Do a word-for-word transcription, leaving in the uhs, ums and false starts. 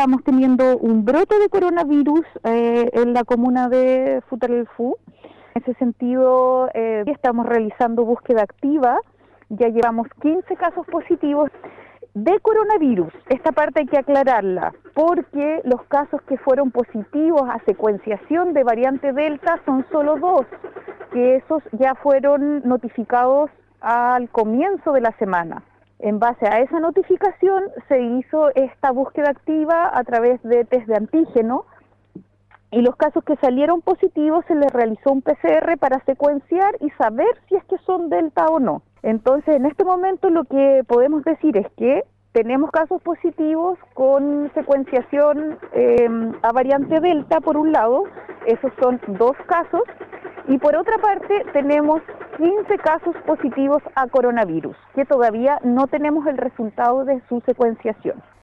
estamos teniendo un brote de coronavirus eh, en la comuna de Futaleufú. En ese sentido, eh, estamos realizando búsqueda activa. Ya llevamos quince casos positivos de coronavirus. Esta parte hay que aclararla, porque los casos que fueron positivos a secuenciación de variante Delta son solo dos, que esos ya fueron notificados al comienzo de la semana. En base a esa notificación se hizo esta búsqueda activa a través de test de antígeno, y los casos que salieron positivos se les realizó un P C R para secuenciar y saber si es que son Delta o no. Entonces, en este momento lo que podemos decir es que tenemos casos positivos con secuenciación eh, a variante Delta por un lado, esos son dos casos, y por otra parte tenemos quince casos positivos a coronavirus, que todavía no tenemos el resultado de su secuenciación.